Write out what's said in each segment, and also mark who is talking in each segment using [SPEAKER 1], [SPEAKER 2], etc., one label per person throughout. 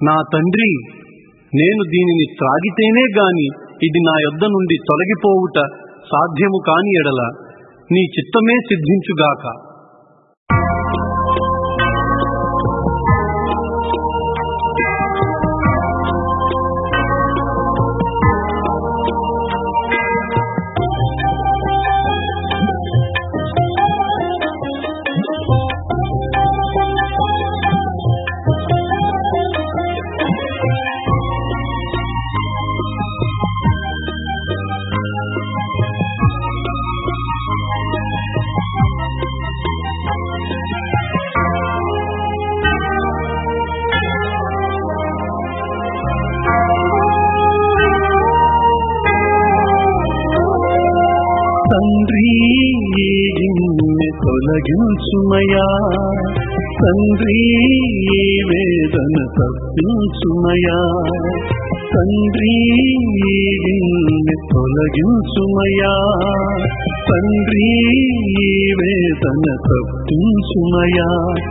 [SPEAKER 1] నా తండ్రి, నేను దీనిని త్రాగితేనే గాని ఇది నా యొద్ద నుండి తొలగిపోవుట సాధ్యము కాని ఎడల నీ చిత్తమే సిద్ధించుగాక. తండ్రి, ఈ గిన్నె తొలగించుమయా, తండ్రి ఈ వేదన తప్పించుమయా, తండ్రి ఈ గిన్నె తొలగించుమయా, తండ్రి ఈ వేదన తప్పించుమయా.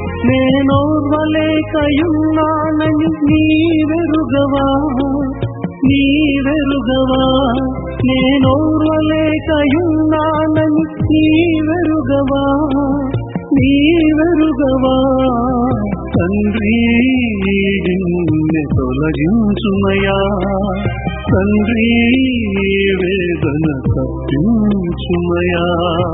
[SPEAKER 1] నేనోర్వలేకయున్నానని నీవెరుగవా, నీవెరుగవా, నేనోర్వలేకయున్నానని నీవెరుగవా, నీవెరుగవా. తండ్రి, గిన్నె తొలగించుమయా, తండ్రి వేదన తప్పించుమయా.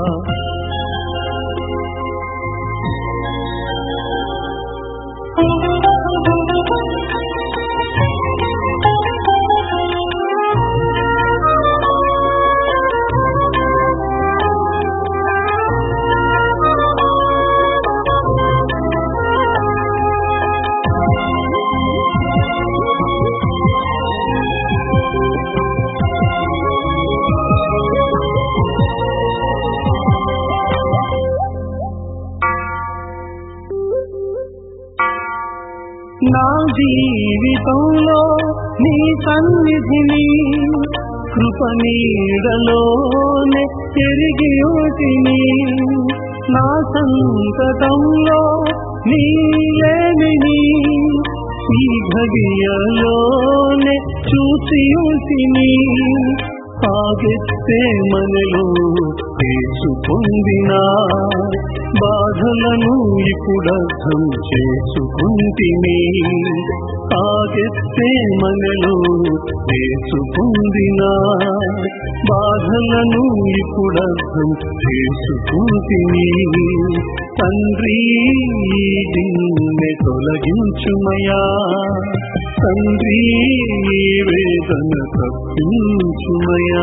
[SPEAKER 1] నా జీవితంలో నీ సన్నిధిని కృప నీడలోనే తిరిగి ఉంటిని, నా సంకటంలో నీ లేమిని ఈ ఘడియలోనే చూసి ఉంటిని. ఆగెత్తే మనలో తీసుకుందినా బాధలను ఇప్పుడర్థం చేసుకుంటిని, ఆగెత్తే మనలో తీసుకుందినా బాధలను ఇప్పుడర్థం చేసుకుంటిని. తండ్రి, గిన్నె తొలగించుమయా, తండ్రి వేదన తప్పించుమయా.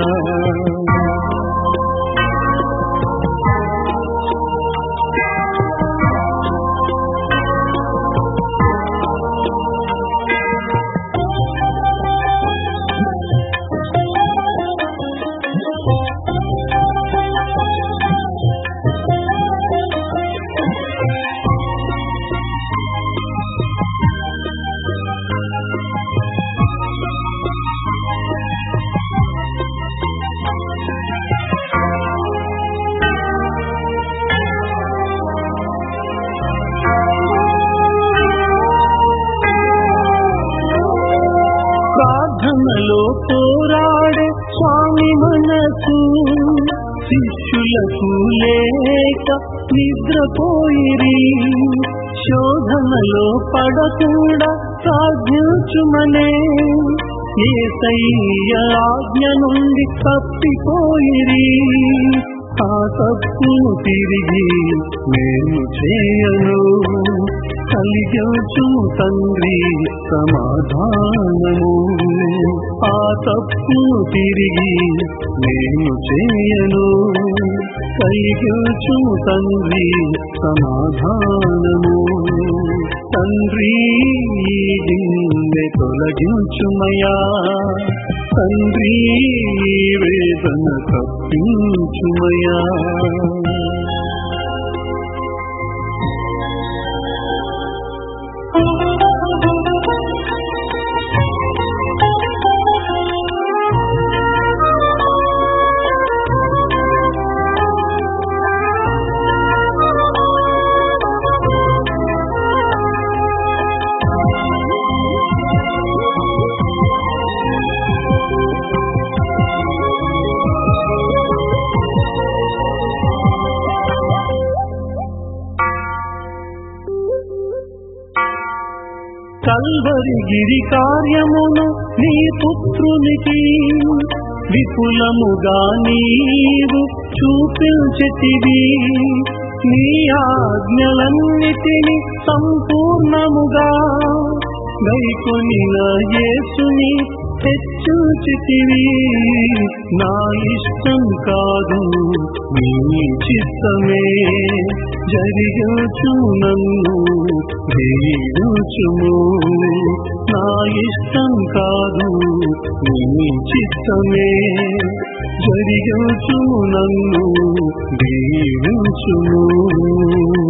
[SPEAKER 1] ప్రార్థనలో పోరాడే స్వామి మనసు శిష్యులకు లేక నిద్రపోయిరి, శోధనలో పడకుండా సాధ్యించుమనే యేసయ్య ఆజ్ఞ నుండి తప్పిపోయిరి. ఆ తప్పును తిరిగి నేను చేయను, కలిగించు తండ్రి సమాధానము. ఆ తప్పును తిరిగి నేను చేయను, కలిగించు తండ్రి సమాధానము. తండ్రి, గిన్నె తొలగించుమయా, తండ్రి వేదన తప్పించుమయా. కల్వరి గిరి కార్యమును నీ పుత్రునికి విపులముగా నీవు చూపించితివి. నీ ఆజ్ఞలన్నిటిని సంపూర్ణముగా గైకొనిన యేసుని హెచ్చించితివి. నా ఇష్టం కాదు నీ చిత్తమే జరిగించు, నన్ను దీవించుము. నా ఇష్టం కాదు నీ చిత్తమే జరిగించు, నన్ను దీవించుము.